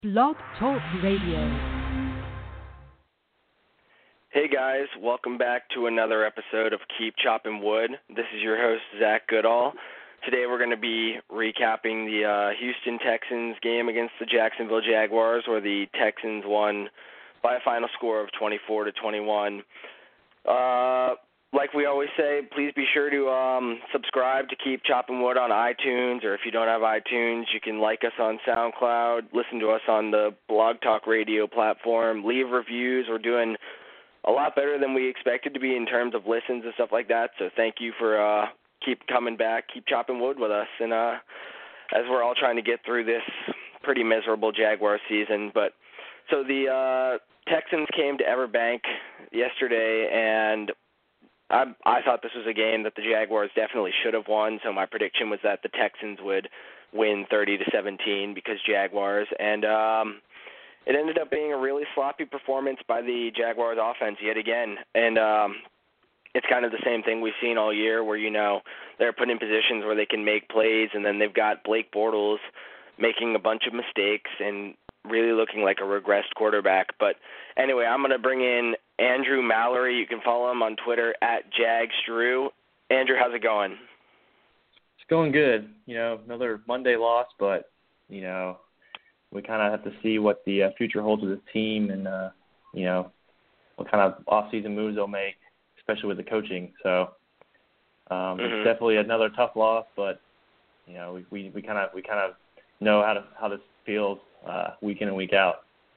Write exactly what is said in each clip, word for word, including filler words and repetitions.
Blog Talk Radio. Hey guys, welcome back to another episode of Keep Chopping Wood. This is your host, Zach Goodall. Today we're going to be recapping the uh, Houston Texans game against the Jacksonville Jaguars, where the Texans won by a final score of twenty-four to twenty-one. Uh, like we always say, please be sure to um, subscribe to Keep Chopping Wood on iTunes, or if you don't have iTunes, you can like us on SoundCloud, listen to us on the Blog Talk Radio platform, leave reviews. We're doing a lot better than we expected to be in terms of listens and stuff like that, so thank you for uh, keep coming back, keep chopping wood with us, and uh, as we're all trying to get through this pretty miserable Jaguar season. But so the uh, Texans came to Everbank yesterday, and I, I thought this was a game that the Jaguars definitely should have won, so my prediction was that the Texans would win thirty to seventeen because Jaguars, and um, it ended up being a really sloppy performance by the Jaguars offense yet again, and um, it's kind of the same thing we've seen all year where, you know, they're put in positions where they can make plays, and then they've got Blake Bortles making a bunch of mistakes and really looking like a regressed quarterback. But anyway, I'm going to bring in Andrew Mallory. You can follow him on Twitter at JagsDrew. Andrew, how's it going? It's going good. You know, another Monday loss, but, you know, we kind of have to see what the uh, future holds with this team and, uh, you know, what kind of off-season moves they'll make, especially with the coaching. So um, mm-hmm. It's definitely another tough loss, but, you know, we we, we kind of we kind of know how to how this feels uh, week in and week out.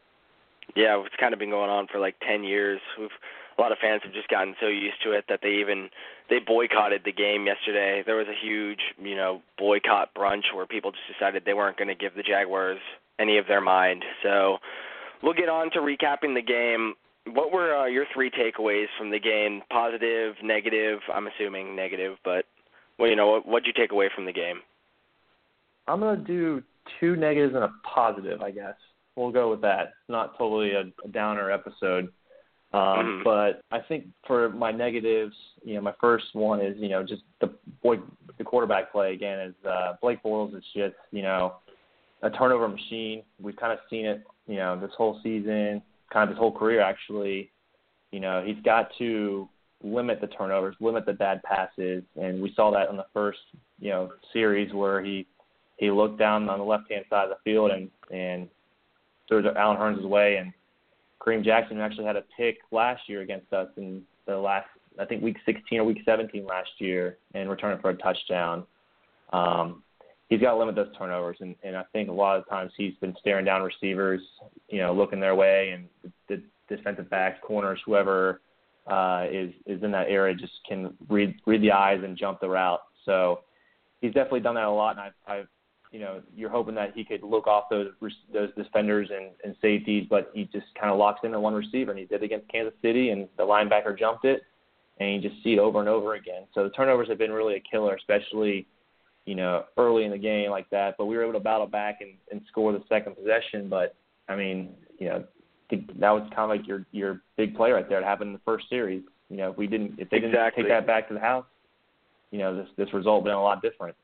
Yeah, it's kind of been going on for like ten years. We've, a lot of fans have just gotten so used to it that they even they boycotted the game yesterday. There was a huge, you know, boycott brunch where people just decided they weren't going to give the Jaguars any of their mind. So we'll get on to recapping the game. What were uh, your three takeaways from the game? Positive, negative? I'm assuming negative, but well, you know, what what'd you take away from the game? I'm gonna do two negatives and a positive, I guess. We'll go with that. It's not totally a, a downer episode. Um, mm-hmm. But I think for my negatives, you know, my first one is, you know, just the boy, the quarterback play again is uh, Blake Bortles is just, you know, a turnover machine. We've kind of seen it, you know, this whole season, kind of his whole career actually. You know, he's got to limit the turnovers, limit the bad passes, and we saw that in the first, you know, series where he he looked down on the left-hand side of the field and, and threw Allen Hurns' way, and Kareem Jackson actually had a pick last year against us in the last, I think, week sixteen or week seventeen last year and returned it for a touchdown. Um, he's got to limit those turnovers, and, and I think a lot of times he's been staring down receivers, you know, looking their way, and the, the defensive backs, corners, whoever uh, is is in that area just can read read the eyes and jump the route. So he's definitely done that a lot, and I've, I've you know, you're hoping that he could look off those those defenders and, and safeties, but he just kind of locks into one receiver, and he did it against Kansas City, and the linebacker jumped it, and you just see it over and over again. So the turnovers have been really a killer, especially, you know, early in the game like that. But we were able to battle back and, and score the second possession. But, I mean, you know, that was kind of like your your big play right there. It happened in the first series. You know, if we didn't, if they didn't exactly. take that back to the house, you know, this this result would have been a lot different.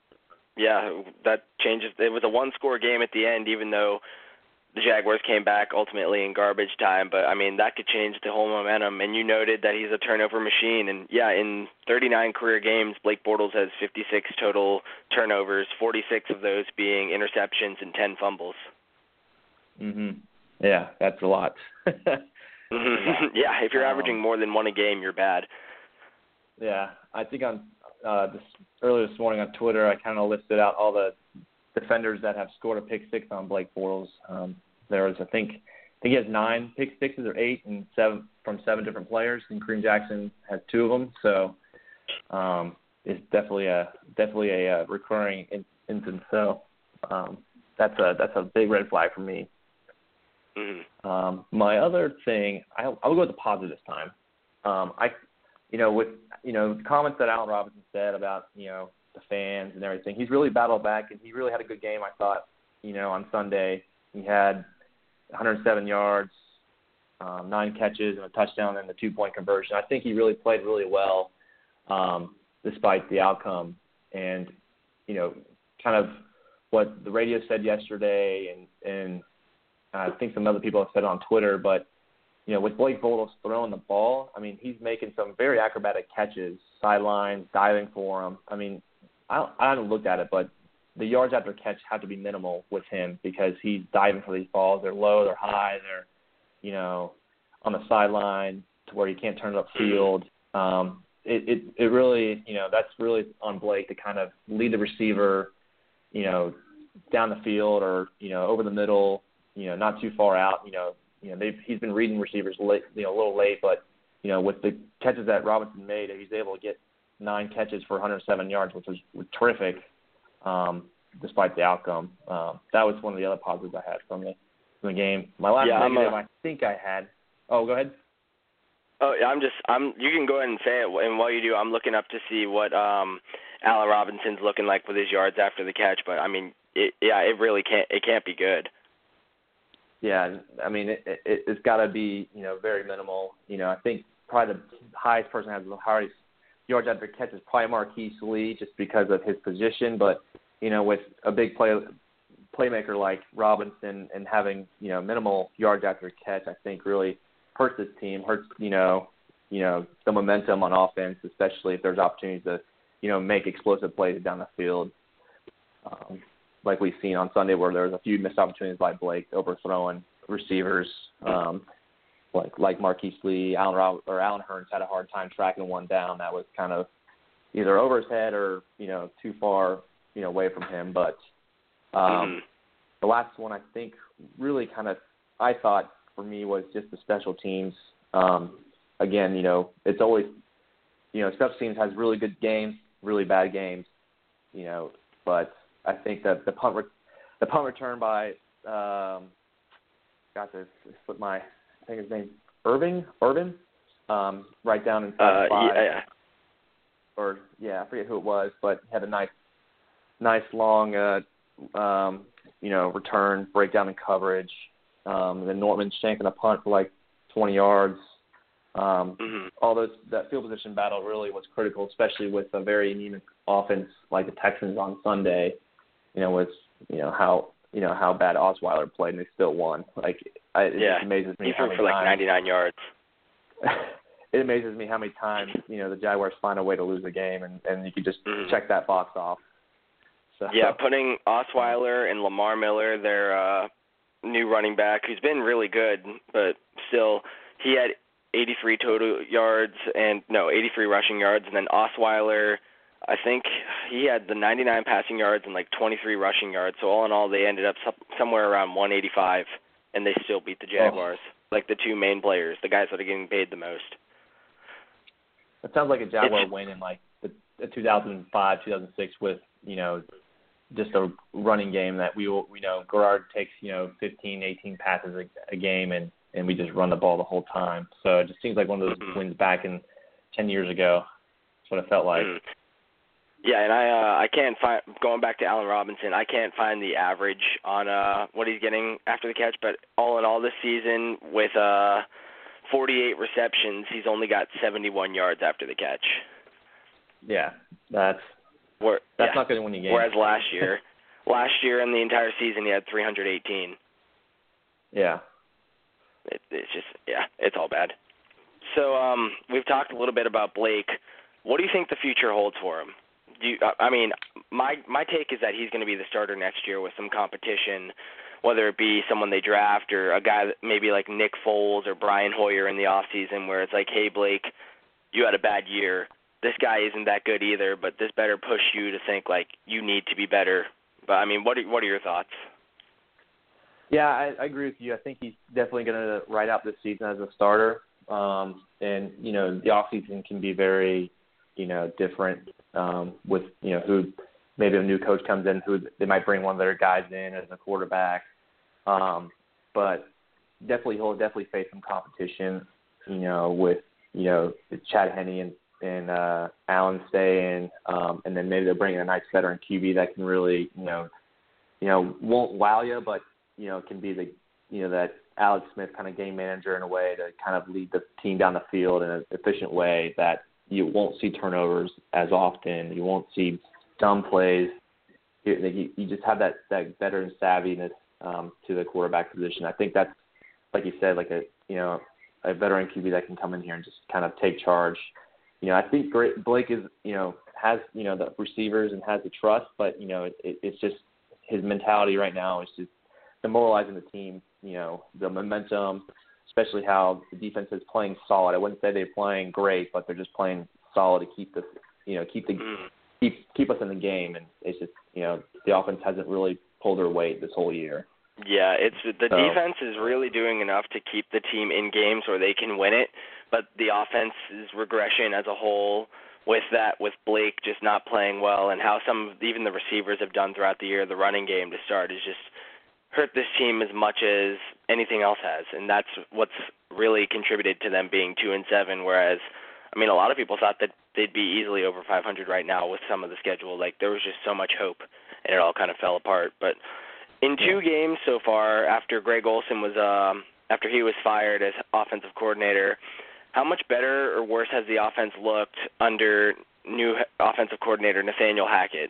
Yeah, that changes. It was a one-score game at the end, even though the Jaguars came back ultimately in garbage time. But, I mean, that could change the whole momentum. And you noted that he's a turnover machine. And, yeah, in thirty-nine career games, Blake Bortles has fifty-six total turnovers, forty-six of those being interceptions and ten fumbles. Mm-hmm. Yeah, that's a lot. Yeah, if you're averaging um, more than one a game, you're bad. Yeah, I think on uh, this earlier this morning on Twitter, I kind of listed out all the defenders that have scored a pick six on Blake Bortles. Um, there was, I think, I think he has nine pick sixes or eight, and seven from seven different players. And Kareem Jackson has two of them, so um, it's definitely a definitely a, a recurring in, instance. So um, that's a that's a big red flag for me. Mm-hmm. Um, my other thing, I, I'll go with the positive this time. Um, I, you know, with you know the comments that Allen Robinson said about you know the fans and everything, he's really battled back, and he really had a good game. I thought, you know, on Sunday he had one hundred seven yards, um, nine catches, and a touchdown, and the two-point conversion. I think he really played really well, um, despite the outcome. And you know, kind of what the radio said yesterday, and and I think some other people have said it on Twitter, but, you know, with Blake Bortles throwing the ball, I mean, he's making some very acrobatic catches, sidelines, diving for him. I mean, I, don't, I haven't looked at it, but the yards after catch have to be minimal with him because he's diving for these balls. They're low, they're high, they're, you know, on the sideline to where you can't turn it upfield. Um, it, it, it really, you know, that's really on Blake to kind of lead the receiver, you know, down the field or, you know, over the middle, you know, not too far out. You know, you know they've, he's been reading receivers late, you know, a little late, but, you know, with the catches that Robinson made, he's able to get nine catches for one hundred seven yards, which was, was terrific. Um, despite the outcome. Um, that was one of the other positives I had from the, from the game. My last yeah, negative a, I think I had – oh, go ahead. Oh, yeah, I'm just – I'm. You can go ahead and say it, and while you do, I'm looking up to see what um, Allen Robinson's looking like with his yards after the catch, but, I mean, it, yeah, it really can't – it can't be good. Yeah, I mean, it, it, it's got to be, you know, very minimal. You know, I think probably the highest person has the highest yards after catch is probably Marquise Lee just because of his position, but – you know, with a big play playmaker like Robinson and having, you know, minimal yards after catch, I think really hurts this team, hurts, you know, you know, the momentum on offense, especially if there's opportunities to, you know, make explosive plays down the field. Um, like we've seen on Sunday where there was a few missed opportunities by Blake overthrowing receivers, um, like like Marquise Lee, Allen Rob- or Allen Hurns had a hard time tracking one down that was kind of either over his head or, you know, too far, you know, away from him. But um, mm-hmm. the last one I think really kind of I thought for me was just the special teams. Um, again, you know, it's always, you know, special teams has really good games, really bad games, you know, but I think that the punt, re- the punt return by, um, got to slip my, I think his name, Irving, Irvin, um, right down inside uh, five. Yeah. Or, yeah, I forget who it was, but had a nice, nice long, uh, um, you know, return, breakdown in coverage. Um, and then Nortman shanking a punt for like twenty yards. Um, mm-hmm. All those that field position battle really was critical, especially with a very anemic offense like the Texans on Sunday. You know, with you know how you know how bad Osweiler played and they still won. Like, I, it yeah. just amazes me he how threw many for like times, ninety-nine yards. It amazes me how many times you know the Jaguars find a way to lose a game, and, and you could just mm-hmm. check that box off. So, yeah, putting Osweiler and Lamar Miller, their uh, new running back, who's been really good, but still, he had eighty-three total yards and no, eighty-three rushing yards, and then Osweiler, I think he had the ninety-nine passing yards and like twenty-three rushing yards. So all in all, they ended up somewhere around one eighty-five, and they still beat the Jaguars. Oh. Like the two main players, the guys that are getting paid the most. It sounds like a Jaguar it's, win in like the, the two thousand five, two thousand six with you know. just a running game that we will, you know, Garrard takes, you know, fifteen, eighteen passes a, a game and, and we just run the ball the whole time. So it just seems like one of those mm-hmm. wins back in ten years ago. That's what it felt like. Mm. Yeah, and I uh, I can't find, going back to Allen Robinson, I can't find the average on uh, what he's getting after the catch, but all in all this season with uh, forty-eight receptions, he's only got seventy-one yards after the catch. Yeah, that's Where, That's yeah. not going to win you games. Whereas last year, last year in the entire season, he had three hundred eighteen. Yeah. It, it's just, yeah, it's all bad. So um, we've talked a little bit about Blake. What do you think the future holds for him? Do you, I mean, my my take is that he's going to be the starter next year with some competition, whether it be someone they draft or a guy that maybe like Nick Foles or Brian Hoyer in the offseason where it's like, hey, Blake, you had a bad year. This guy isn't that good either, but this better push you to think like you need to be better. But I mean, what are, what are your thoughts? Yeah, I, I agree with you. I think he's definitely going to ride out this season as a starter. Um, and you know, the off season can be very, you know, different um, with you know who maybe a new coach comes in who they might bring one of their guys in as a quarterback. Um, but definitely he'll definitely face some competition. You know, with you know Chad Henne and. and uh, Allen staying, um, and then maybe they'll bring in a nice veteran Q B that can really, you know, you know, won't wow you, but you know, can be the, you know, that Alex Smith kind of game manager in a way to kind of lead the team down the field in an efficient way that you won't see turnovers as often. You won't see dumb plays. You, you, you just have that that veteran savviness um, to the quarterback position. I think that's, like you said, like a you know a veteran Q B that can come in here and just kind of take charge. You know, I think Blake is you know has you know the receivers and has the trust, but you know it, it, it's just his mentality right now is just demoralizing the team. You know, the momentum, especially how the defense is playing solid. I wouldn't say they're playing great, but they're just playing solid to keep this, you know, keep the keep keep us in the game. And it's just, you know, the offense hasn't really pulled their weight this whole year. Yeah, it's the so, defense is really doing enough to keep the team in games where they can win it, but the offense's regression as a whole, with that, with Blake just not playing well, and how some even the receivers have done throughout the year, the running game to start is just hurt this team as much as anything else has, and that's what's really contributed to them being two and seven. Whereas, I mean, a lot of people thought that they'd be easily over five hundred right now with some of the schedule. Like there was just so much hope, and it all kind of fell apart. But in two yeah. games so far, after Greg Olson was um, after he was fired as offensive coordinator, how much better or worse has the offense looked under new offensive coordinator Nathaniel Hackett?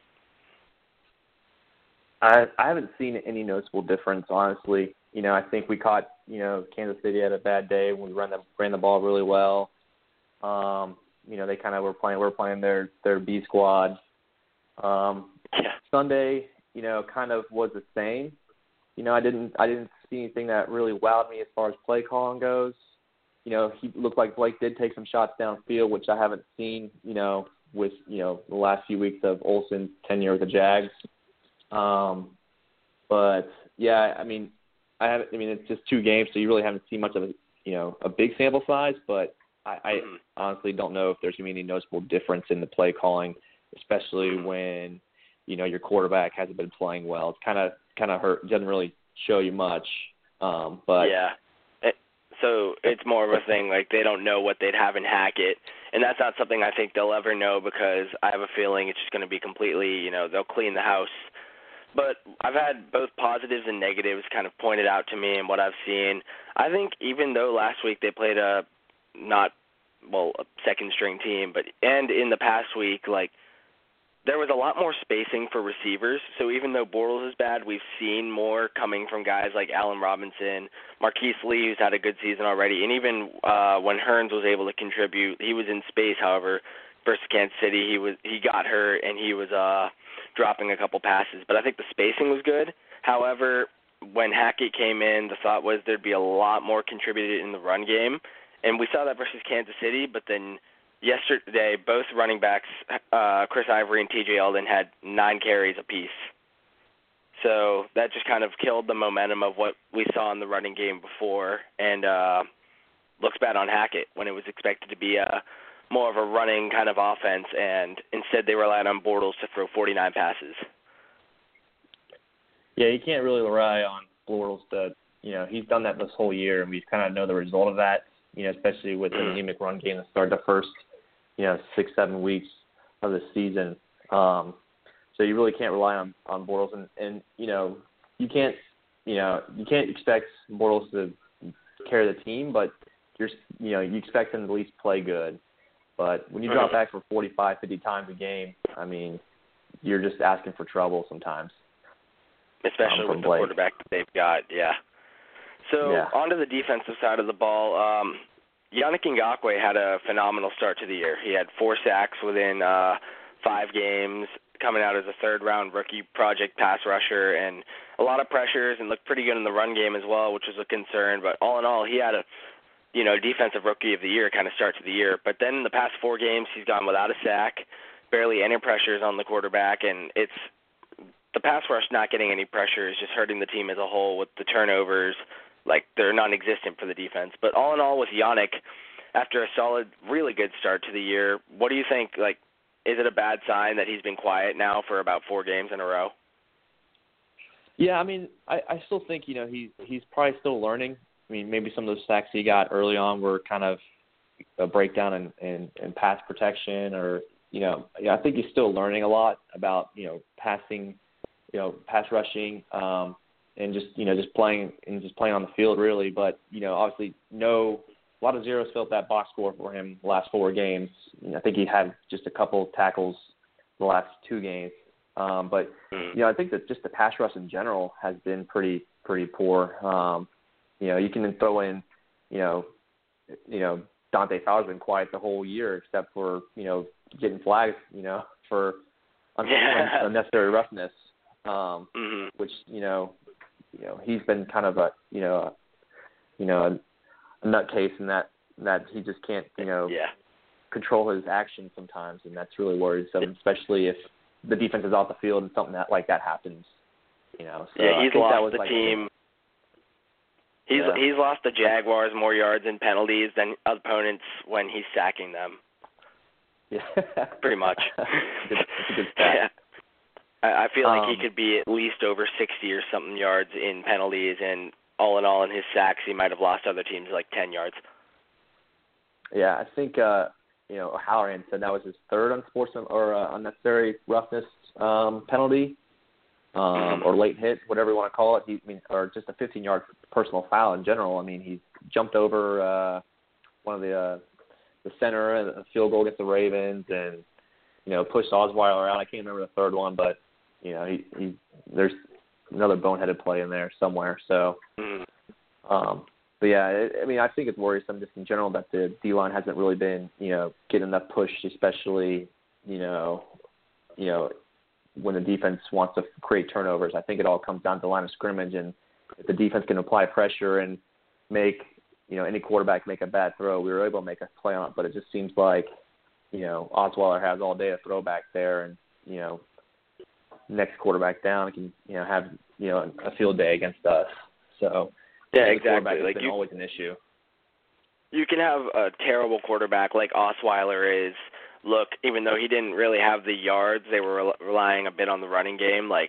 I, I haven't seen any noticeable difference, honestly. You know, I think we caught, you know, Kansas City had a bad day when we ran the ran the ball really well. Um, you know, they kind of were playing were playing their their B squad. Um, yeah. Sunday, you know, kind of was the same. You know, I didn't I didn't see anything that really wowed me as far as play calling goes. You know, he looked like Blake did take some shots downfield, which I haven't seen, you know, with, you know, the last few weeks of Olson's tenure with the Jags. Um, but yeah, I mean, I haven't. I mean, it's just two games, so you really haven't seen much of a, you know, a big sample size. But I, I mm-hmm. honestly don't know if there's going to be any noticeable difference in the play calling, especially when, you know, your quarterback hasn't been playing well. It's kind of kind of hurt. It doesn't really show you much. Um, but yeah. It, so it's more of a thing like they don't know what they'd have in Hackett. And that's not something I think they'll ever know, because I have a feeling it's just going to be completely, you know, they'll clean the house. But I've had both positives and negatives kind of pointed out to me and what I've seen. I think even though last week they played a not, well, a second-string team, but and in the past week, like, there was a lot more spacing for receivers. So even though Bortles is bad, we've seen more coming from guys like Allen Robinson, Marquise Lee, who's had a good season already, and even uh, when Hearns was able to contribute, he was in space. However, versus Kansas City, he was he got hurt and he was uh, dropping a couple passes. But I think the spacing was good. However, when Hackett came in, the thought was there'd be a lot more contributed in the run game, and we saw that versus Kansas City. But then yesterday, both running backs, uh, Chris Ivory and T J Eldon, had nine carries apiece. So that just kind of killed the momentum of what we saw in the running game before, and uh, looks bad on Hackett when it was expected to be a more of a running kind of offense, and instead they relied on Bortles to throw forty-nine passes. Yeah, you can't really rely on Bortles to, you know, he's done that this whole year, and we kind of know the result of that, you know, especially with the anemic run game that started the first, you know, six, seven weeks of the season. Um, so you really can't rely on, on Bortles, and, and, you know, you can't, you know, you can't expect Bortles to carry the team, but you're, you know, you expect him to at least play good. But when you drop back for forty-five, fifty times a game, I mean, you're just asking for trouble sometimes. Especially um, with the Blake. quarterback that they've got, yeah. So yeah. on to the defensive side of the ball. Um, Yannick Ngakoue had a phenomenal start to the year. He had four sacks within uh, five games, coming out as a third-round rookie project pass rusher, and a lot of pressures, and looked pretty good in the run game as well, which was a concern. But all in all, he had a you know, defensive rookie of the year kind of start to the year. But then in the past four games, he's gone without a sack, barely any pressures on the quarterback, and it's the pass rush not getting any pressure is just hurting the team as a whole with the turnovers. Like, they're non-existent for the defense. But all in all, with Yannick, after a solid, really good start to the year, what do you think, like, is it a bad sign that he's been quiet now for about four games in a row? Yeah, I mean, I, I still think, you know, he, he's probably still learning. I mean, maybe some of those sacks he got early on were kind of a breakdown in, in, in pass protection, or, you know, I think he's still learning a lot about, you know, passing, you know, pass rushing, um, and just, you know, just playing and just playing on the field really. But, you know, obviously no, a lot of zeros filled that box score for him the last four games. You know, I think he had just a couple tackles the last two games. Um, but you know, I think that just the pass rush in general has been pretty pretty poor. Um, you know, you can throw in, you know, you know, Dante Fowler's been quiet the whole year except for, you know, getting flags, you know, for un- yeah. unnecessary roughness, um, mm-hmm. which you know, you know, he's been kind of a, you know, a, you know, a, a nutcase in that that he just can't, you know, yeah. control his actions sometimes, and that's really worrisome, especially if the defense is off the field and something that like that happens. You know, so yeah, he's I think lost that was the like team. He's yeah. he's lost the Jaguars more yards and penalties than opponents when he's sacking them. Yeah, pretty much. That's a good, that's a good stat. Yeah. I, I feel like um, he could be at least over sixty or something yards in penalties, and all in all, in his sacks, he might have lost other teams like ten yards. Yeah, I think uh, you know O'Halloran said that was his third unsportsman or uh, unnecessary roughness um, penalty, um, mm-hmm. or late hit, whatever you want to call it. He, I mean, or just a fifteen-yard personal foul in general. I mean, he jumped over uh, one of the uh, the center and a field goal against the Ravens, and you know pushed Osweiler out. I can't remember the third one, but you know he, he there's another boneheaded play in there somewhere. So. Mm-hmm. Um, But, yeah, it, I mean, I think it's worrisome just in general that the D-line hasn't really been, you know, getting enough push, especially, you know, you know, when the defense wants to create turnovers. I think it all comes down to the line of scrimmage, and if the defense can apply pressure and make, you know, any quarterback make a bad throw, we were able to make a play on it. But it just seems like, you know, Osweiler has all day to throw back there, and, you know, next quarterback down can, you know, have, you know, a field day against us. So, yeah, the exactly. Like like been you, always an issue. You can have a terrible quarterback like Osweiler is. Look, even though he didn't really have the yards, they were rel- relying a bit on the running game. Like,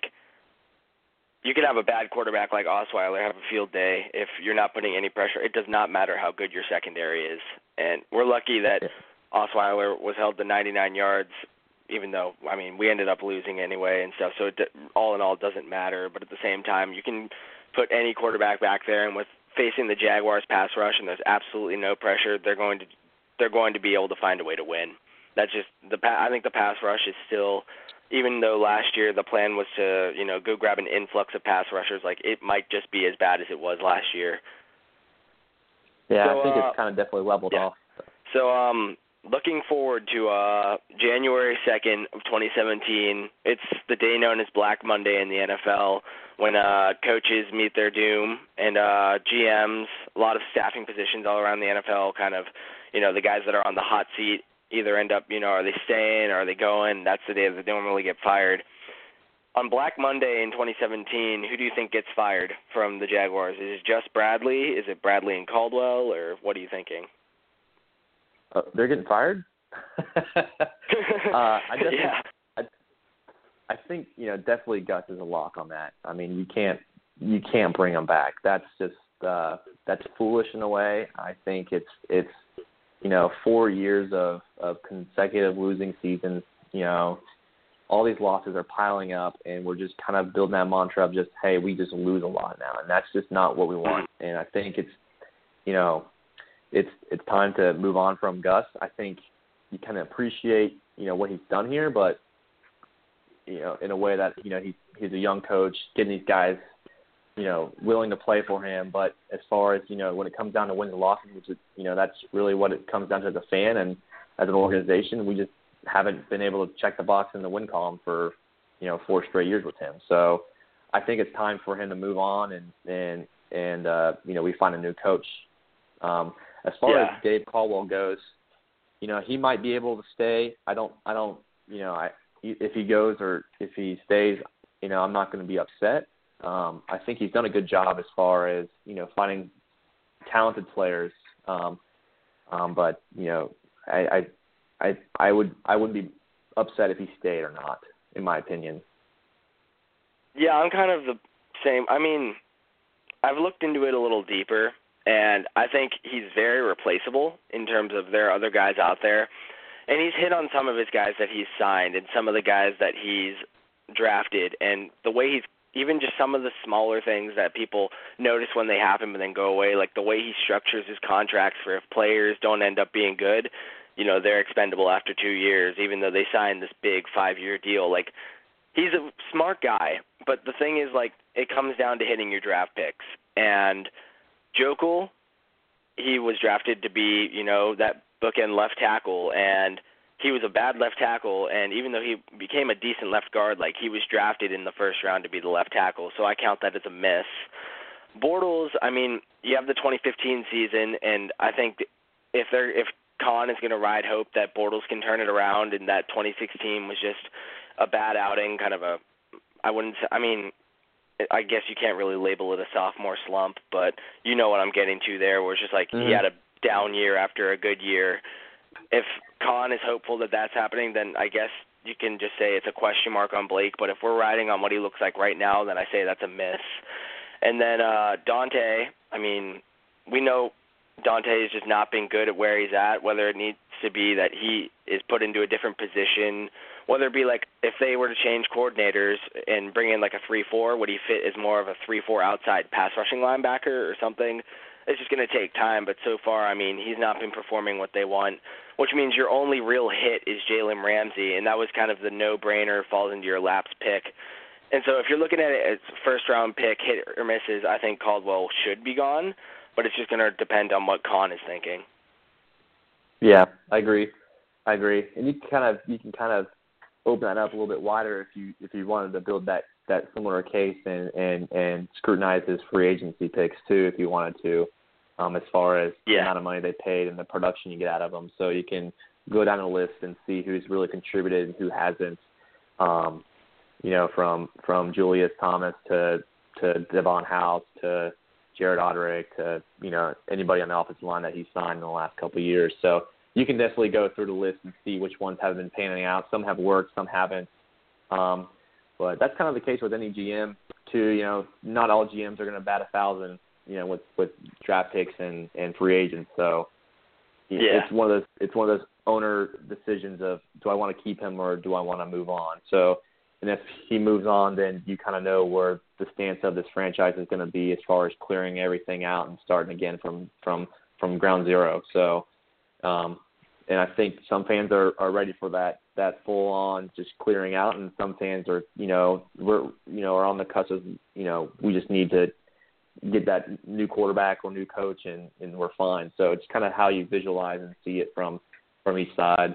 you can have a bad quarterback like Osweiler have a field day if you're not putting any pressure. It does not matter how good your secondary is. And we're lucky that yeah. Osweiler was held to ninety-nine yards, even though, I mean, we ended up losing anyway and stuff. So it, all in all, it doesn't matter. But at the same time, you can put any quarterback back there, and with facing the Jaguars pass rush and there's absolutely no pressure, they're going to they're going to be able to find a way to win. That's just the I think the pass rush is still, even though last year the plan was to, you know, go grab an influx of pass rushers, like it might just be as bad as it was last year. Yeah, so, I think uh, it's kind of definitely leveled yeah. off. So um looking forward to uh, January second of twenty seventeen. It's the day known as Black Monday in the N F L, when uh, coaches meet their doom, and uh, G Ms, a lot of staffing positions all around the N F L, kind of, you know, the guys that are on the hot seat either end up, you know, are they staying, are they going? That's the day that they normally get fired. On Black Monday in twenty seventeen, who do you think gets fired from the Jaguars? Is it just Bradley? Is it Bradley and Caldwell, or what are you thinking? Uh, they're getting fired? uh, I definitely, yeah. I, I think, you know, definitely Gus is a lock on that. I mean, you can't you can't bring him back. That's just uh, that's foolish in a way. I think it's it's you know four years of, of consecutive losing seasons. You know, all these losses are piling up, and we're just kind of building that mantra of just, hey, we just lose a lot now, and that's just not what we want. And I think it's you know. It's it's time to move on from Gus. I think you kind of appreciate, you know, what he's done here, but, you know, in a way that, you know, he, he's a young coach, getting these guys, you know, willing to play for him. But as far as, you know, when it comes down to wins and losses, which is, you know, that's really what it comes down to as a fan and as an organization, we just haven't been able to check the box in the win column for, you know, four straight years with him. So I think it's time for him to move on and, and, and uh, you know, we find a new coach. Um, As far yeah. as Dave Caldwell goes, you know, he might be able to stay. I don't, I don't, you know, I, if he goes or if he stays, you know, I'm not going to be upset. Um, I think he's done a good job as far as, you know, finding talented players. Um, um, but, you know, I, I, I, I would, I wouldn't be upset if he stayed or not, in my opinion. Yeah, I'm kind of the same. I mean, I've looked into it a little deeper. And I think he's very replaceable in terms of there are other guys out there. And he's hit on some of his guys that he's signed and some of the guys that he's drafted. And the way he's, even just some of the smaller things that people notice when they happen but then go away, like the way he structures his contracts for if players don't end up being good, you know, they're expendable after two years, even though they signed this big five-year deal. Like, he's a smart guy, but the thing is, like, it comes down to hitting your draft picks. And Jokel, he was drafted to be, you know, that bookend left tackle, and he was a bad left tackle, and even though he became a decent left guard, like, he was drafted in the first round to be the left tackle, so I count that as a miss. Bortles, I mean, you have the twenty fifteen season, and I think if they're if Khan is going to ride hope that Bortles can turn it around, and that twenty sixteen was just a bad outing, kind of a, I wouldn't, I mean, I guess you can't really label it a sophomore slump, but you know what I'm getting to there, where it's just like mm-hmm. he had a down year after a good year. If Khan is hopeful that that's happening, then I guess you can just say it's a question mark on Blake, but if we're riding on what he looks like right now, then I say that's a miss. And then uh, Dante, I mean, we know Dante has just not been good at where he's at, whether it needs to be that he is put into a different position, whether it be like if they were to change coordinators and bring in like a three four, would he fit as more of a three four outside pass rushing linebacker or something? It's just going to take time, but so far, I mean, he's not been performing what they want, which means your only real hit is Jalen Ramsey, and that was kind of the no-brainer, falls into your laps pick. And so if you're looking at it as first-round pick, hit or misses, I think Caldwell should be gone, but it's just going to depend on what Khan is thinking. Yeah, I agree. I agree. And you can kind of you can kind of open that up a little bit wider if you if you wanted to build that, that similar case and, and, and scrutinize his free agency picks too if you wanted to, um, as far as yeah. the amount of money they paid and the production you get out of them. So you can go down the list and see who's really contributed and who hasn't. Um, you know, from from Julius Thomas to to Devon House to Jared Oderick to, you know, anybody on the offensive line that he's signed in the last couple of years. So you can definitely go through the list and see which ones have been panning out. Some have worked, some haven't. Um, but that's kind of the case with any G M too. You know, not all G Ms are going to bat a thousand, you know, with, with draft picks and, and free agents. So yeah. it's one of those it's one of those owner decisions of, do I want to keep him or do I want to move on? So, and if he moves on, then you kind of know where the stance of this franchise is going to be as far as clearing everything out and starting again from, from, from ground zero. So, um, and I think some fans are, are ready for that, that full on just clearing out. And some fans are, you know, we're, you know, are on the cusp of, you know, we just need to get that new quarterback or new coach and, and we're fine. So it's kind of how you visualize and see it from, from each side.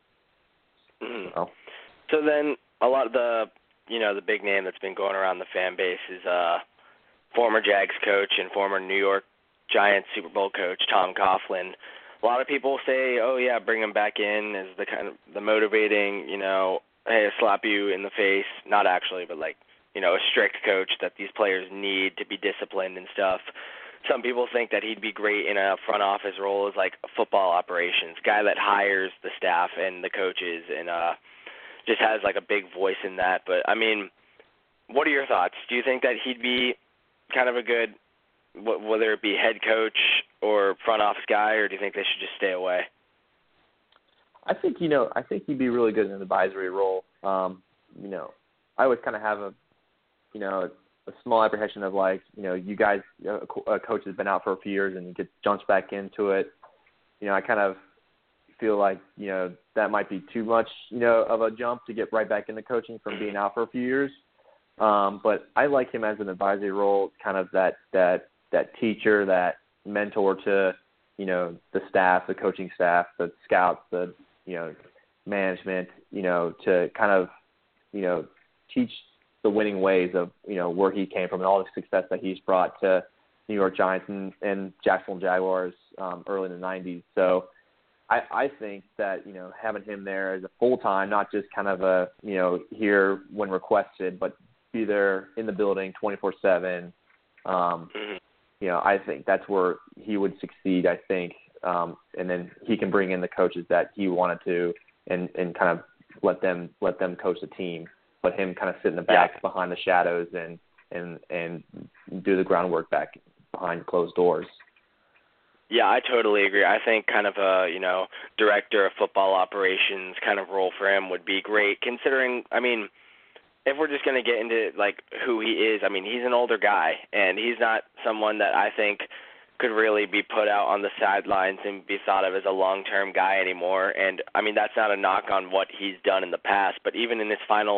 Mm-hmm. So. so then, a lot of the, you know, the big name that's been going around the fan base is uh, former Jags coach and former New York Giants Super Bowl coach Tom Coughlin. A lot of people say, oh, yeah, bring him back in as the kind of the motivating, you know, hey, I slap you in the face. Not actually, but like, you know, a strict coach that these players need to be disciplined and stuff. Some people think that he'd be great in a front office role as like a football operations, guy that hires the staff and the coaches and uh, just has like a big voice in that. But, I mean, what are your thoughts? Do you think that he'd be kind of a good, whether it be head coach or front office guy, or do you think they should just stay away? I think, you know, I think he'd be really good in an advisory role. Um, you know, I always kind of have a, you know, a small apprehension of like, you know, you guys, you know, a coach has been out for a few years and gets jumps back into it. You know, I kind of feel like, you know, that might be too much, you know, of a jump to get right back into coaching from being out for a few years. Um, but I like him as an advisory role, kind of that, that, that teacher, that mentor to, you know, the staff, the coaching staff, the scouts, the, you know, management, you know, to kind of, you know, teach the winning ways of, you know, where he came from and all the success that he's brought to New York Giants and, and Jacksonville Jaguars um, early in the nineties. So I, I think that, you know, having him there as a full-time, not just kind of a, you know, here when requested, but be there in the building twenty-four seven, um, you know, I think that's where he would succeed, I think. Um, and then he can bring in the coaches that he wanted to and, and kind of let them let them coach the team. Let him kind of sit in the back yeah. behind the shadows and, and and do the groundwork back behind closed doors. Yeah, I totally agree. I think kind of a, you know, director of football operations kind of role for him would be great, considering, I mean, if we're just going to get into, like, who he is, I mean, he's an older guy, and he's not someone that I think could really be put out on the sidelines and be thought of as a long-term guy anymore. And, I mean, that's not a knock on what he's done in the past, but even in his final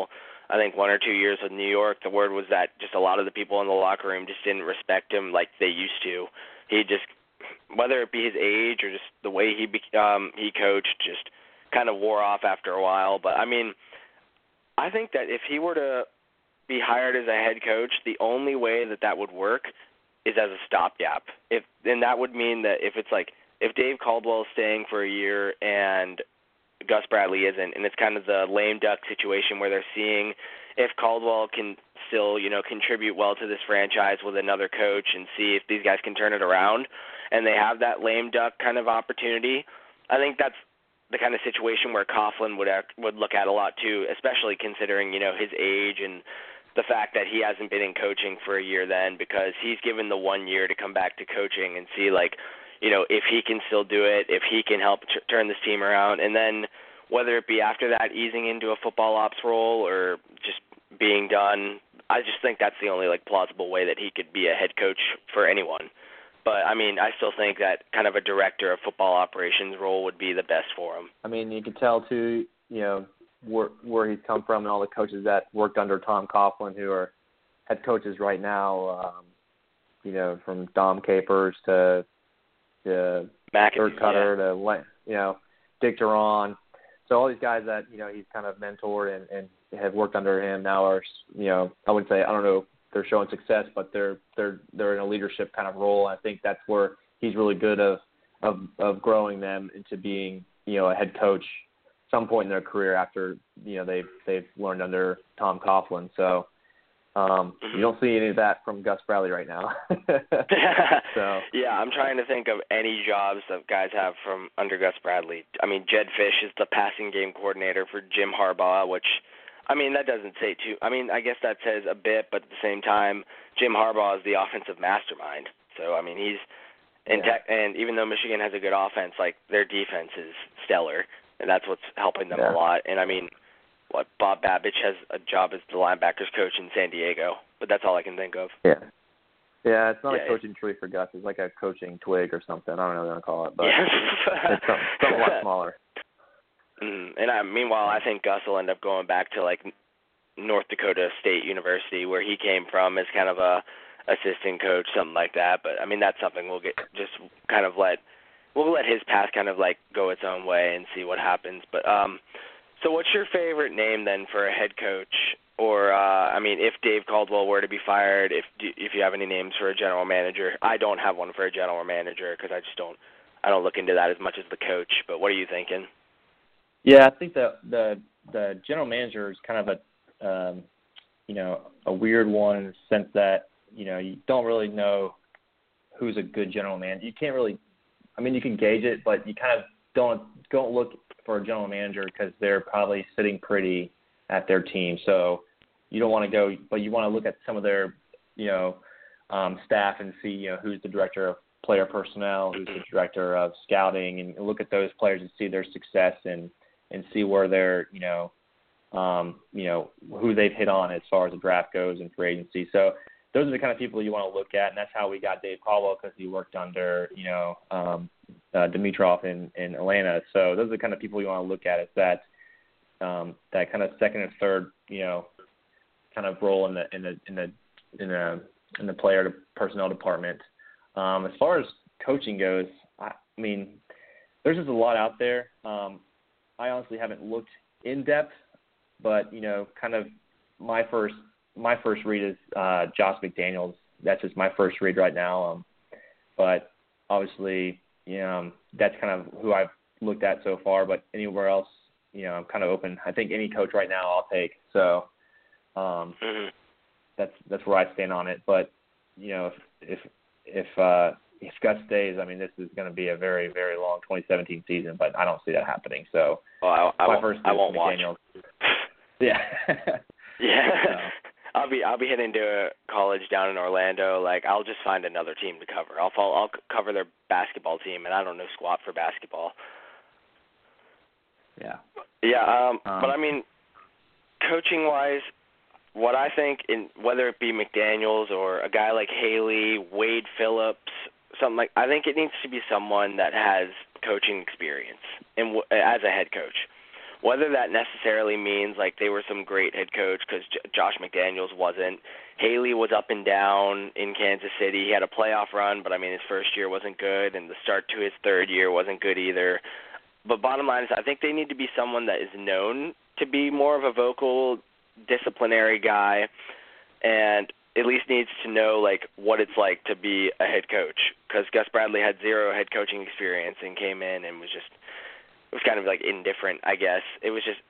I think one or two years with New York, the word was that just a lot of the people in the locker room just didn't respect him like they used to. He just, whether it be his age or just the way he um, he coached, just kind of wore off after a while. But, I mean, I think that if he were to be hired as a head coach, the only way that that would work is as a stopgap. If and that would mean that if it's like, if Dave Caldwell is staying for a year and Gus Bradley isn't, and it's kind of the lame duck situation where they're seeing if Caldwell can still, you know, contribute well to this franchise with another coach and see if these guys can turn it around, and they have that lame duck kind of opportunity, I think that's the kind of situation where Coughlin would act, would look at a lot too, especially considering, you know, his age and the fact that he hasn't been in coaching for a year then, because he's given the one year to come back to coaching and see, like, you know, if he can still do it, if he can help t- turn this team around, and then whether it be after that easing into a football ops role or just being done, I just think that's the only, like, plausible way that he could be a head coach for anyone. But, I mean, I still think that kind of a director of football operations role would be the best for him. I mean, you can tell, too, you know, where, where he's come from and all the coaches that worked under Tom Coughlin who are head coaches right now, um, you know, from Dom Capers to, to Kurt Cutter yeah. to, you know, Dick Duran. So all these guys that, you know, he's kind of mentored and, and have worked under him now are, you know, I would say, I don't know, they're showing success, but they're they're they're in a leadership kind of role. I think that's where he's really good of of of growing them into being, you know, a head coach some point in their career after, you know, they've they've learned under Tom Coughlin. So um, you don't see any of that from Gus Bradley right now. so yeah, I'm trying to think of any jobs that guys have from under Gus Bradley. I mean, Jed Fish is the passing game coordinator for Jim Harbaugh, which, I mean, that doesn't say too. I mean, I guess that says a bit, but at the same time, Jim Harbaugh is the offensive mastermind. So, I mean, he's in yeah. tech, and even though Michigan has a good offense, like, their defense is stellar, and that's what's helping them yeah. a lot. And I mean, what Bob Babich has a job as the linebackers coach in San Diego, but that's all I can think of. Yeah. Yeah, it's not yeah, a coaching tree for Gus. It's like a coaching twig or something. I don't know what they're going to call it, but yeah. it's something, something a lot smaller. Mm, and I, meanwhile, I think Gus will end up going back to, like, North Dakota State University, where he came from as kind of a assistant coach, something like that. But, I mean, that's something we'll get just kind of let we'll let his path kind of, like, go its own way and see what happens. But um, so what's your favorite name then for a head coach? Or, uh, I mean, if Dave Caldwell were to be fired, if if you have any names for a general manager. I don't have one for a general manager because I just don't I don't look into that as much as the coach. But what are you thinking? Yeah, I think the the the general manager is kind of a um, you know a weird one in the sense that you know you don't really know who's a good general manager. You can't really, I mean, you can gauge it, but you kind of don't don't look for a general manager because they're probably sitting pretty at their team. So you don't want to go, but you want to look at some of their you know um, staff and see you know who's the director of player personnel, who's the director of scouting, and look at those players and see their success and. and see where they're, you know, um, you know, who they've hit on as far as the draft goes and free agency. So those are the kind of people you want to look at, and that's how we got Dave Caldwell because he worked under, you know, um, uh, Dimitroff in, in Atlanta. So those are the kind of people you want to look at. It's that um, that kind of second and third, you know, kind of role in the in the in the in the in the player personnel department. Um, as far as coaching goes, I, I mean, there's just a lot out there. Um, I honestly haven't looked in depth, but you know, kind of my first my first read is uh, Josh McDaniels. That's just my first read right now. Um, but obviously, you know, um, that's kind of who I've looked at so far. But anywhere else, you know, I'm kind of open. I think any coach right now I'll take. So um, mm-hmm. that's that's where I stand on it. But you know, if if if uh, if Gus stays, I mean, this is going to be a very, very long twenty seventeen season, but I don't see that happening. So, well, I, I my won't, first I won't watch. yeah, yeah. So. I'll be I'll be heading to a college down in Orlando. Like, I'll just find another team to cover. I'll follow, I'll cover their basketball team, and I don't know squat for basketball. Yeah. Yeah. Um, um but I mean, coaching wise. What I think, in whether it be McDaniels or a guy like Haley, Wade Phillips, something like, I think it needs to be someone that has coaching experience and as a head coach. whether that necessarily means like they were some great head coach because J- Josh McDaniels wasn't. Haley was up and down in Kansas City. He had a playoff run, but I mean his first year wasn't good, and the start to his third year wasn't good either. But bottom line is I think they need to be someone that is known to be more of a vocal, disciplinary guy, and at least needs to know like what it's like to be a head coach because Gus Bradley had zero head coaching experience and came in and was just – it was kind of like indifferent, I guess. It was just,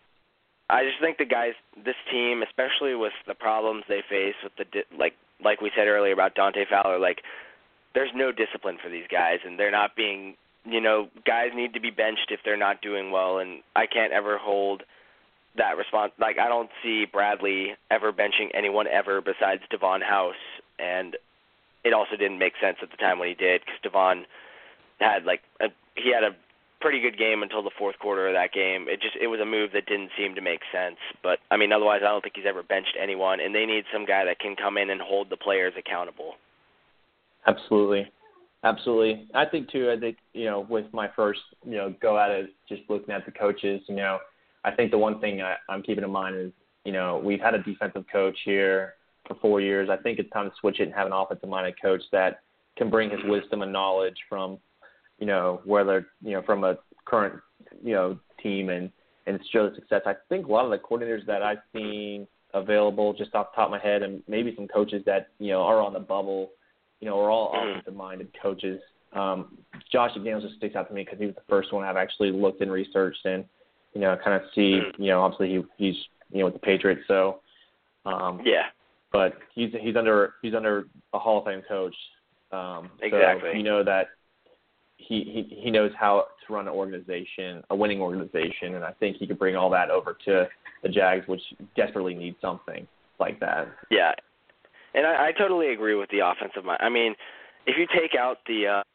I just think the guys, this team, especially with the problems they face with the, like, like we said earlier about Dante Fowler, like, there's no discipline for these guys, and they're not being, you know, guys need to be benched if they're not doing well, and I can't ever hold that response. Like, I don't see Bradley ever benching anyone ever besides Devon House, and it also didn't make sense at the time when he did because Devon had, like, a, he had a pretty good game until the fourth quarter of that game. It just it was a move that didn't seem to make sense. But, I mean, otherwise I don't think he's ever benched anyone, and they need some guy that can come in and hold the players accountable. Absolutely. Absolutely. I think, too, I think, you know, with my first, you know, go at it, just looking at the coaches, you know, I think the one thing I, I'm keeping in mind is, you know, we've had a defensive coach here for four years. I think it's time to switch it and have an offensive-minded coach that can bring his wisdom and knowledge from, you know, whether, you know, from a current, you know, team and, and show the success. I think a lot of the coordinators that I've seen available just off the top of my head and maybe some coaches that, you know, are on the bubble, you know, are all offensive-minded coaches. Um, Josh McDaniels just sticks out to me because he was the first one I've actually looked and researched and, you know, kind of see, you know, obviously he, he's, you know, with the Patriots. So, um, yeah, but he's, he's under, he's under a Hall of Fame coach. Um, exactly. So you know that, He, he he knows how to run an organization, a winning organization, and I think he could bring all that over to the Jags, which desperately need something like that. Yeah, and I, I totally agree with the offensive mind. I mean, if you take out the uh,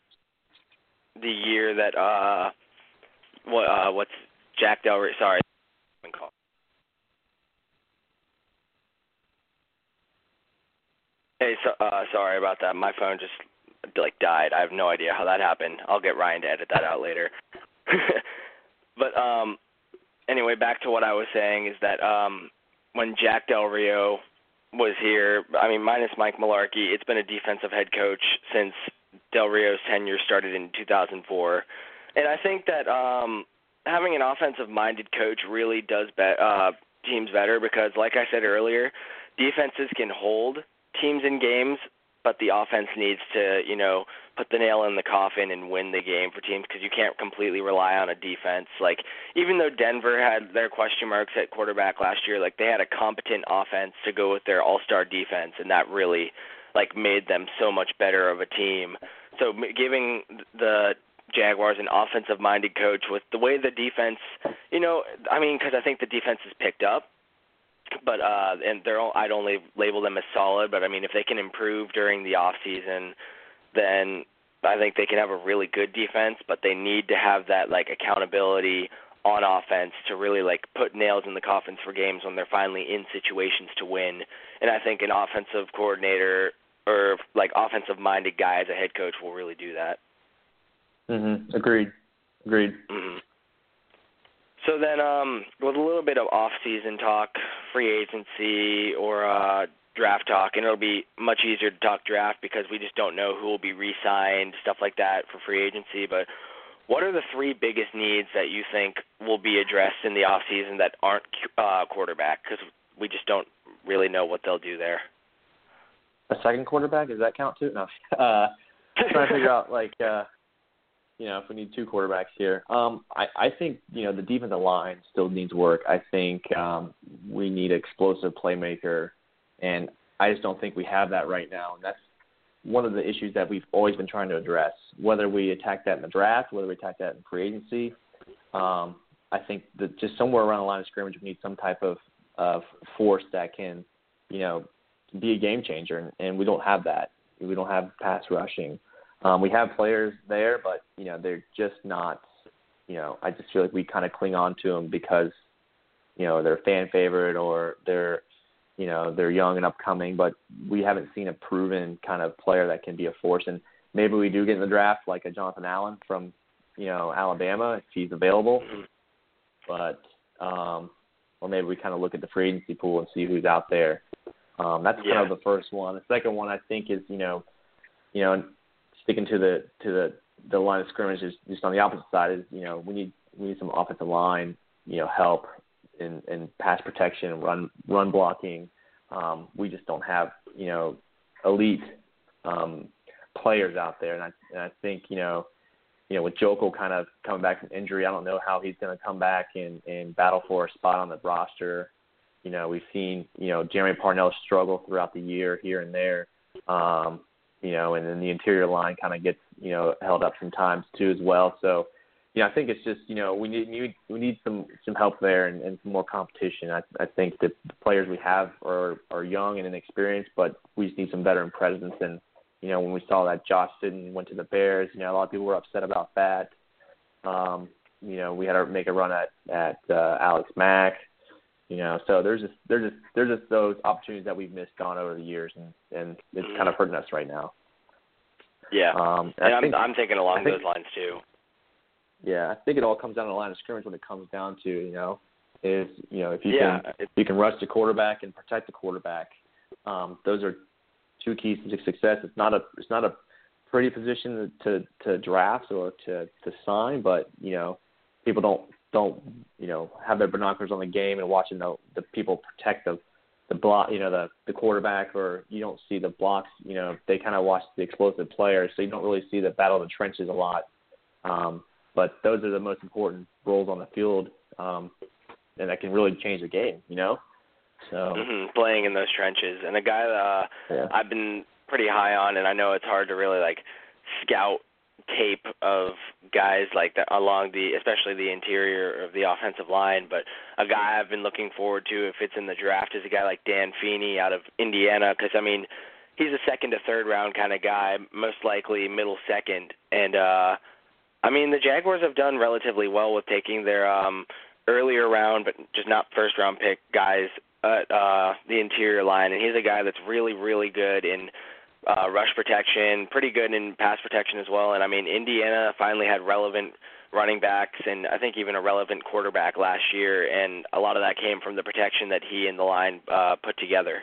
the year that uh, what uh, what's Jack Del Rio, sorry, hey, so, uh, sorry about that. My phone just. like died. I have no idea how that happened. I'll get Ryan to edit that out later. But um, anyway, back to what I was saying is that um, when Jack Del Rio was here, I mean, minus Mike Mularkey, it's been a defensive head coach since Del Rio's tenure started in two thousand four. And I think that um, having an offensive-minded coach really does be- uh, teams better because, like I said earlier, defenses can hold teams in games, but the offense needs to, you know, put the nail in the coffin and win the game for teams because you can't completely rely on a defense. Like, even though Denver had their question marks at quarterback last year, like, they had a competent offense to go with their all-star defense, and that really, like, made them so much better of a team. So giving the Jaguars an offensive-minded coach with the way the defense, you know, I mean, because I think the defense has picked up, But uh, and they're all, I'd only label them as solid. But I mean, if they can improve during the off season, then I think they can have a really good defense. But they need to have that like accountability on offense to really like put nails in the coffins for games when they're finally in situations to win. And I think an offensive coordinator or like offensive-minded guy as a head coach will really do that. Mhm. Agreed. Agreed. Mm-hmm. So then um, with a little bit of off-season talk, free agency, or uh, draft talk, and it'll be much easier to talk draft because we just don't know who will be re-signed, stuff like that for free agency. But what are the three biggest needs that you think will be addressed in the off-season that aren't uh, quarterback? Because we just don't really know what they'll do there. A second quarterback? Does that count too? No. Uh, trying to figure out, like, uh, you know, if we need two quarterbacks here. Um, I, I think, you know, the defensive line still needs work. I think um, we need an explosive playmaker, and I just don't think we have that right now. And that's one of the issues that we've always been trying to address, whether we attack that in the draft, whether we attack that in free agency. Um, I think that just somewhere around the line of scrimmage, we need some type of, of force that can, you know, be a game changer, and, and we don't have that. We don't have pass rushing. Um, we have players there, but, you know, they're just not, you know, I just feel like we kind of cling on to them because, you know, they're fan favorite or they're, you know, they're young and upcoming, but we haven't seen a proven kind of player that can be a force. And maybe we do get in the draft like a Jonathan Allen from, you know, Alabama if he's available. but um, or maybe we kind of look at the free agency pool and see who's out there. Um, that's yeah. kind of the first one. The second one I think is you know, you know, sticking to the to the, the line of scrimmage is just on the opposite side is you know we need we need some offensive line you know help in, in pass protection and run run blocking. Um, we just don't have you know elite um, players out there, and I and I think you know. You know, with Jokel kind of coming back from injury, I don't know how he's going to come back and, and battle for a spot on the roster. You know, we've seen, you know, Jeremy Parnell struggle throughout the year here and there. Um, you know, and then the interior line kind of gets, you know, held up sometimes too as well. So, you know, I think it's just, you know, we need we, we need some, some help there and, and some more competition. I, I think that the players we have are, are young and inexperienced, but we just need some veteran presence. And, you know, when we saw that Josh Sitton went to the Bears, you know, a lot of people were upset about that. Um, you know, we had to make a run at at uh, Alex Mack. You know, so there's just there's just there's just those opportunities that we've missed on over the years, and, and it's mm-hmm. kind of hurting us right now. Yeah, um, and, and I think, I'm I'm thinking along think, those lines too. Yeah, I think it all comes down to the line of scrimmage. When it comes down to, you know, is you know if you yeah, can if you can rush the quarterback and protect the quarterback, um, those are two keys to success. It's not a it's not a pretty position to, to, to draft or to, to sign, but you know people don't don't you know have their binoculars on the game and watching the the people protect the the block you know the the quarterback, or you don't see the blocks. You know they kind of watch the explosive players, so you don't really see the battle of the trenches a lot. Um, but those are the most important roles on the field, um, and that can really change the game. You know. So mm-hmm, playing in those trenches, and a guy that uh, yeah. I've been pretty high on, and I know it's hard to really like scout tape of guys like that along the, especially the interior of the offensive line. But a guy I've been looking forward to if it's in the draft is a guy like Dan Feeney out of Indiana, because I mean he's a second to third round kind of guy, most likely middle second, and uh, I mean the Jaguars have done relatively well with taking their um, earlier round, but just not first round pick guys at uh, the interior line, and he's a guy that's really, really good in uh, rush protection, pretty good in pass protection as well. And, I mean, Indiana finally had relevant running backs and I think even a relevant quarterback last year, and a lot of that came from the protection that he and the line uh, put together.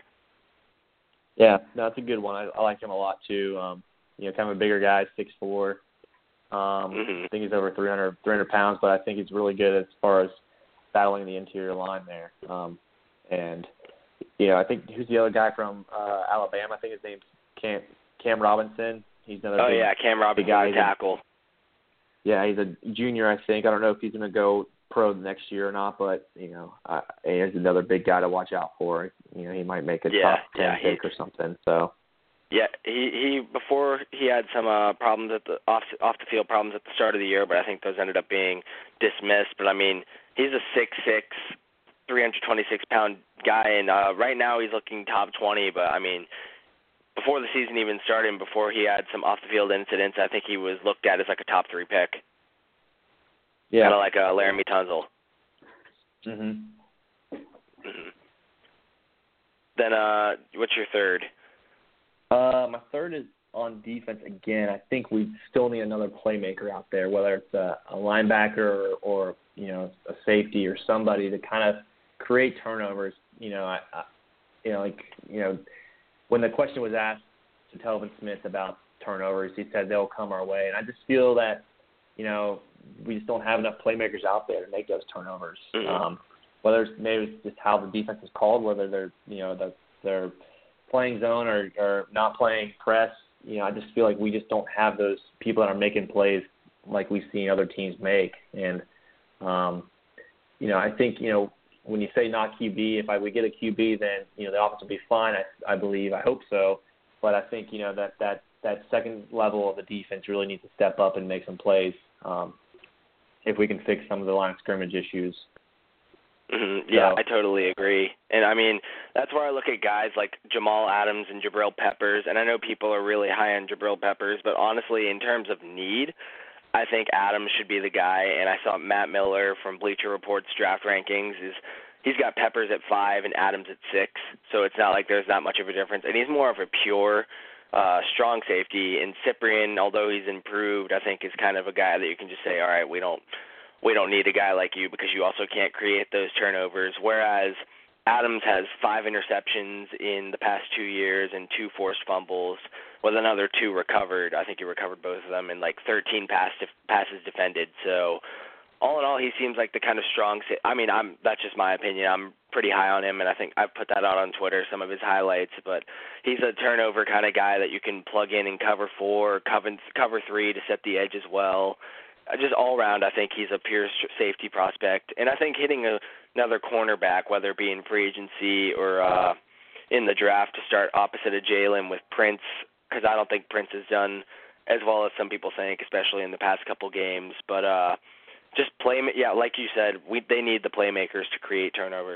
Yeah, no, that's a good one. I, I like him a lot, too. Um, you know, kind of a bigger guy, six foot four. Um, mm-hmm. I think he's over three hundred, three hundred pounds, but I think he's really good as far as battling the interior line there. Um And, you know, I think who's the other guy from uh, Alabama? I think his name's Cam, Cam Robinson. He's another oh, big, yeah, Cam Robinson, guy. tackle. Yeah, he's a junior, I think. I don't know if he's going to go pro next year or not, but, you know, uh, he's another big guy to watch out for. You know, he might make a yeah, top ten yeah, pick he, or something. So. Yeah, he, he before he had some uh, problems at the off off the field problems at the start of the year, but I think those ended up being dismissed. But I mean, he's a six six, three hundred twenty-six pound guy, and uh, right now he's looking top twenty. But I mean, before the season even started, and before he had some off the field incidents, I think he was looked at as like a top three pick. Yeah, kind of like a Laramie Tunsil. Mhm. Mm-hmm. Then, uh, what's your third? Uh, my third is on defense again. I think we still need another playmaker out there, whether it's a, a linebacker or, or you know a safety or somebody to kind of create turnovers. You know, I, I you know like you know when the question was asked to Telvin Smith about turnovers, he said they'll come our way, and I just feel that you know we just don't have enough playmakers out there to make those turnovers. Mm-hmm. Um, whether it's maybe it's just how the defense is called, whether they're you know the, they're playing zone or, or not playing press, you know, I just feel like we just don't have those people that are making plays like we've seen other teams make. And, um, you know, I think, you know, when you say not Q B, if I we get a Q B, then, you know, the offense will be fine, I, I believe. I hope so. But I think, you know, that, that, that second level of the defense really needs to step up and make some plays um, if we can fix some of the line of scrimmage issues. Mm-hmm. Yeah, so. I totally agree. And, I mean, that's where I look at guys like Jamal Adams and Jabril Peppers. And I know people are really high on Jabril Peppers, but honestly, in terms of need, I think Adams should be the guy. And I saw Matt Miller from Bleacher Report's draft rankings is he's got Peppers at five and Adams at six. So it's not like there's that much of a difference. And he's more of a pure, uh, strong safety. And Cyprien, although he's improved, I think is kind of a guy that you can just say, all right, we don't we don't need a guy like you because you also can't create those turnovers. Whereas Adams has five interceptions in the past two years and two forced fumbles, with another two recovered. I think he recovered both of them, and like thirteen pass def- passes defended. So all in all, he seems like the kind of strong – I mean, I'm that's just my opinion. I'm pretty high on him, and I think I've put that out on Twitter, some of his highlights. But he's a turnover kind of guy that you can plug in and cover four, cover, cover three to set the edge as well. Just all around, I think he's a pure safety prospect. And I think hitting a, another cornerback, whether it be in free agency or uh, in the draft to start opposite of Jalen with Prince, because I don't think Prince has done as well as some people think, especially in the past couple games. But uh, just play, yeah, like you said, we they need the playmakers to create turnovers.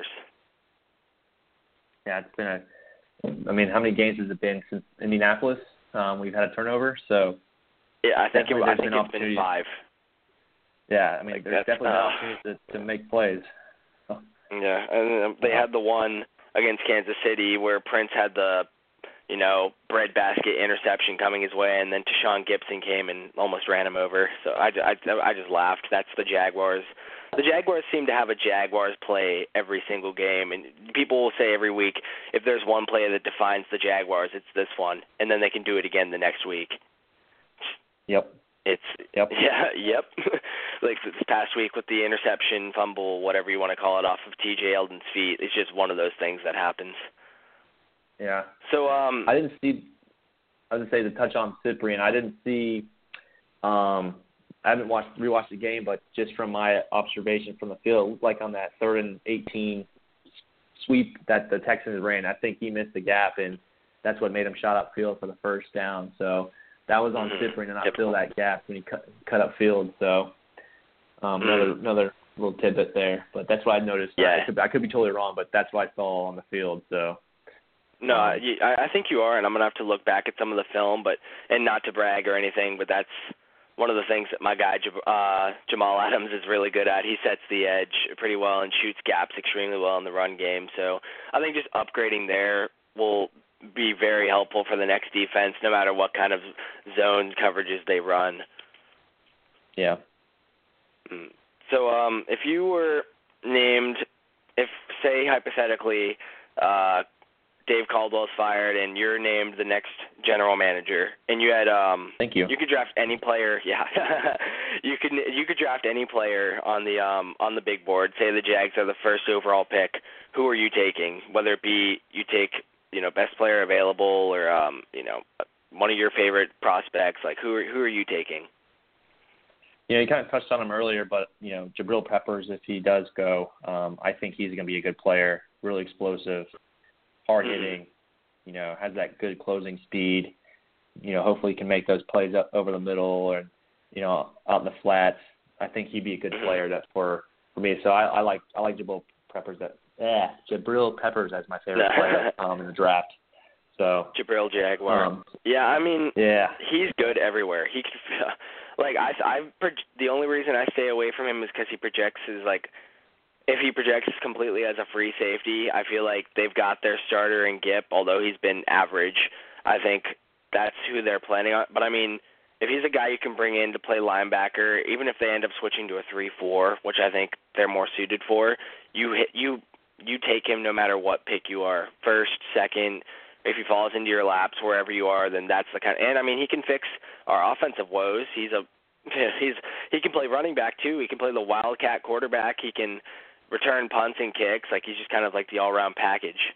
Yeah, it's been a. I mean, how many games has it been since Indianapolis? Um, we've had a turnover, so. Yeah, I think it, I think it's been five. Yeah, I mean, like there's definitely uh, opportunities to, to make plays. Oh. Yeah, and they had the one against Kansas City where Prince had the, you know, breadbasket interception coming his way, and then Tashawn Gibson came and almost ran him over. So I, I, I just laughed. That's the Jaguars. The Jaguars seem to have a Jaguars play every single game, and people will say every week, if there's one play that defines the Jaguars, it's this one, and then they can do it again the next week. Yep. It's yep. Yeah, yep. Like this past week with the interception, fumble, whatever you want to call it, off of T J Eldon's feet. It's just one of those things that happens. Yeah. So um, I didn't see. I was gonna say the touch on Cyprien. I didn't see. Um, I haven't watched rewatched the game, but just from my observation from the field, it looked like on that third and eighteen sweep that the Texans ran, I think he missed the gap, and that's what made him shot upfield for the first down. So. That was on mm-hmm. Cyprien, and I fill that gap when he cut cut up field. So um, mm-hmm. another another little tidbit there, but that's what I noticed. Yeah. I could, I could be totally wrong, but that's what I saw on the field. So no, um, I, I think you are, and I'm gonna have to look back at some of the film, but and not to brag or anything, but that's one of the things that my guy uh, Jamal Adams is really good at. He sets the edge pretty well and shoots gaps extremely well in the run game. So I think just upgrading there will be very helpful for the next defense, no matter what kind of zone coverages they run. Yeah. So um, if you were named, if, say, hypothetically, uh, Dave Caldwell's fired and you're named the next general manager, and you had um, thank you. You could draft any player. Yeah, you could you could draft any player on the um, on the big board. Say the Jags are the first overall pick. Who are you taking? Whether it be you take you know, best player available or, um, you know, one of your favorite prospects, like who are, who are you taking? Yeah, you kind of touched on him earlier, but, you know, Jabril Peppers, if he does go, um, I think he's going to be a good player, really explosive, hard-hitting, mm-hmm. you know, has that good closing speed, you know, hopefully can make those plays up over the middle or, you know, out in the flats. I think he'd be a good mm-hmm. player that's for, for me. So I, I like I like Jabril Peppers that Yeah, Jabril Peppers as my favorite player um, in the draft. So Jabril Jaguar. Um, yeah, I mean, yeah, he's good everywhere. He can, like I, I, the only reason I stay away from him is because he projects as like, if he projects completely as a free safety, I feel like they've got their starter in Gipp, although he's been average. I think that's who they're planning on. But I mean, if he's a guy you can bring in to play linebacker, even if they end up switching to a three four, which I think they're more suited for, you hit you. You take him no matter what pick you are, first, second. If he falls into your laps wherever you are, then that's the kind. Of, and I mean, he can fix our offensive woes. He's a, he's he can play running back too. He can play the wildcat quarterback. He can return punts and kicks. Like he's just kind of like the all-around package.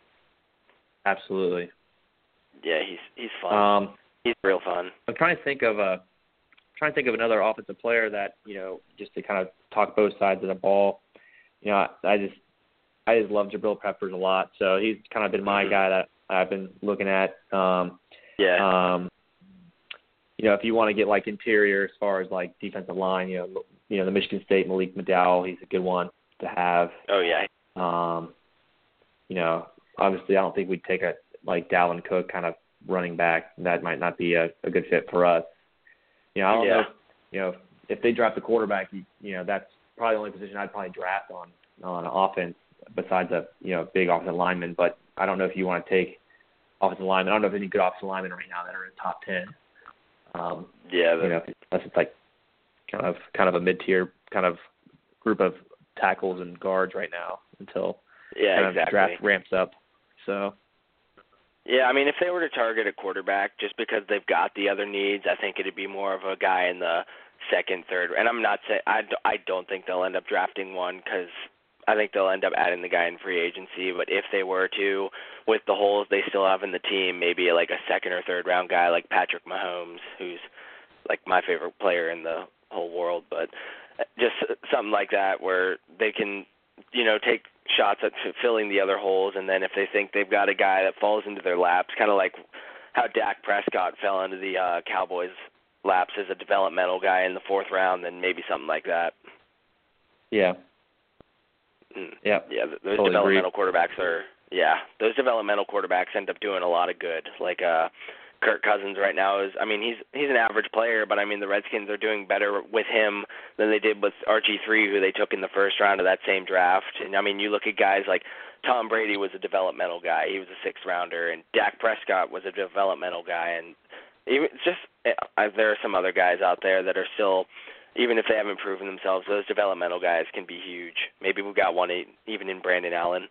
Absolutely. Yeah, he's he's fun. Um, he's real fun. I'm trying to think of a, trying to think of another offensive player that you know just to kind of talk both sides of the ball. You know, I, I just. I just love Jabril Peppers a lot, so he's kind of been my mm-hmm. guy that I've been looking at. Um, yeah. Um, you know, if you want to get like interior as far as like defensive line, you know, you know the Michigan State Malik McDowell, he's a good one to have. Oh yeah. Um, you know, obviously I don't think we'd take a like Dalvin Cook kind of running back. That might not be a, a good fit for us. You know, I don't yeah. know. If, you know, if they draft the quarterback, you, you know, that's probably the only position I'd probably draft on on offense. Besides a you know big offensive lineman, but I don't know if you want to take offensive linemen. I don't know if any good offensive linemen right now that are in the top ten. Um, yeah, you know, unless it's like kind of kind of a mid-tier kind of group of tackles and guards right now until yeah, kind exactly. of draft ramps up. So. Yeah, I mean, if they were to target a quarterback just because they've got the other needs, I think it'd be more of a guy in the second, third. And I'm not saying I, I don't think they'll end up drafting one because I think they'll end up adding the guy in free agency. But if they were to, with the holes they still have in the team, maybe like a second or third round guy like Patrick Mahomes, who's like my favorite player in the whole world. But just something like that where they can, you know, take shots at filling the other holes, and then if they think they've got a guy that falls into their laps, kind of like how Dak Prescott fell into the uh, Cowboys' laps as a developmental guy in the fourth round, then maybe something like that. Yeah. Mm. Yeah. Yeah, those totally developmental agree. quarterbacks are, yeah, those developmental quarterbacks end up doing a lot of good. Like uh, Kirk Cousins right now is, I mean, he's he's an average player, but I mean the Redskins are doing better with him than they did with R G three, who they took in the first round of that same draft. And I mean, you look at guys like Tom Brady was a developmental guy; he was a sixth rounder, and Dak Prescott was a developmental guy. And even it's just uh, there are some other guys out there that are still, even if they haven't proven themselves, those developmental guys can be huge. Maybe we've got one even in Brandon Allen.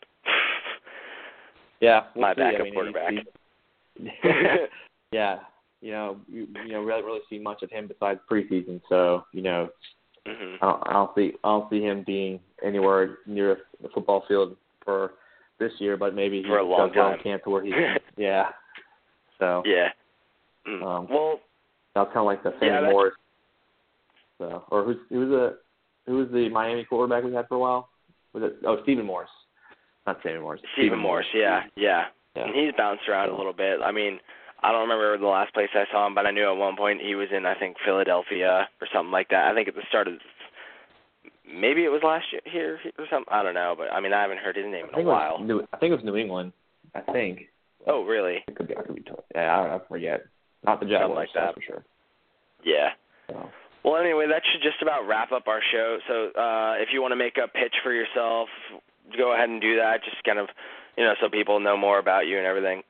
Yeah, we'll my see. backup I mean, quarterback. He, he, yeah, you know, you, you know, really, really see much of him besides preseason. So, you know, mm-hmm. I, don't, I don't see, I don't see him being anywhere near the football field for this year. But maybe he for a long does well time. in camp to where he, yeah. So yeah. Mm. Um, well, that's kind of like the Sammy yeah, Morris. So, or who's who was the who was the Miami quarterback we had for a while? Was it oh Stephen Morris? Not Sammy Morris. Stephen, Stephen Morris, yeah, yeah. yeah. And he's bounced around a little bit. I mean, I don't remember the last place I saw him, but I knew at one point he was in, I think, Philadelphia or something like that. I think at the start of, maybe it was last year here or something. I don't know, but I mean, I haven't heard his name in a while. New, I think it was New England. I think. Oh, really? It could be. I could be told. Yeah, I don't know. I forget. Not the Jaguars, like that. for sure. Yeah. So. Well, anyway, that should just about wrap up our show. So uh, if you want to make a pitch for yourself, go ahead and do that. Just kind of, you know, so people know more about you and everything.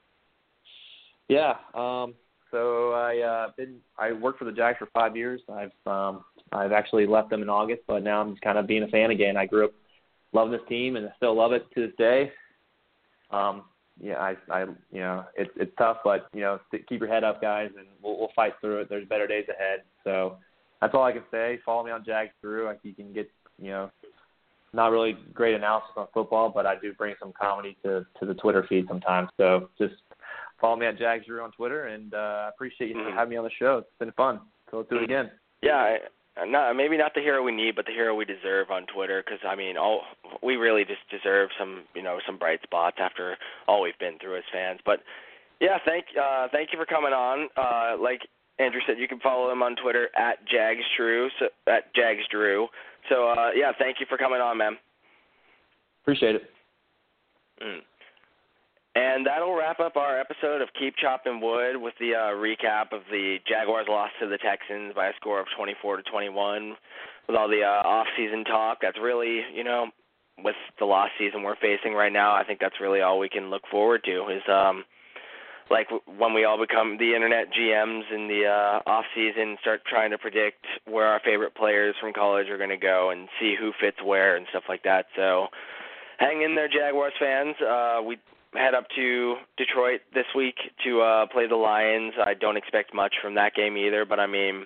Yeah. Um, so I uh, been I worked for the Jags for five years. I've um, I've actually left them in August, but now I'm just kind of being a fan again. I grew up loving this team, and I still love it to this day. Um, yeah, I, I, you know, it's it's tough, but you know, keep your head up, guys, and we'll we'll fight through it. There's better days ahead. So that's all I can say. Follow me on Jags Drew. I think you can get, you know, not really great analysis on football, but I do bring some comedy to to the Twitter feed sometimes. So just follow me at Jags Drew on Twitter, and uh, I appreciate you mm-hmm. having me on the show. It's been fun. So let's do it again. Yeah. I, Not, maybe not the hero we need, but the hero we deserve on Twitter. Because I mean, all we really just deserve some, you know, some bright spots after all we've been through as fans. But yeah, thank, uh, thank you for coming on. Uh, like Andrew said, you can follow him on Twitter at JagsDrew. So at JagsDrew. So uh, yeah, thank you for coming on, man. Appreciate it. Mm. And that'll wrap up our episode of Keep Chopping Wood with the uh, recap of the Jaguars' loss to the Texans by a score of twenty-four to twenty-one. With all the uh, off-season talk, that's really, you know, with the lost season we're facing right now, I think that's really all we can look forward to is, um, like, when we all become the internet G Ms in the uh, off-season, start trying to predict where our favorite players from college are going to go and see who fits where and stuff like that. So hang in there, Jaguars fans. Uh, we head up to Detroit this week to uh, play the Lions. I don't expect much from that game either, but I mean,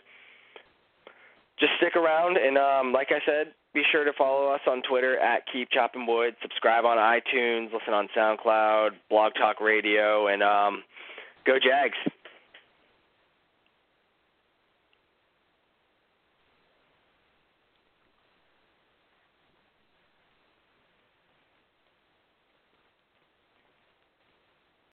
just stick around. And um, like I said, be sure to follow us on Twitter at Keep Chopping Wood. Subscribe on iTunes, listen on SoundCloud, Blog Talk Radio, and um, go Jags.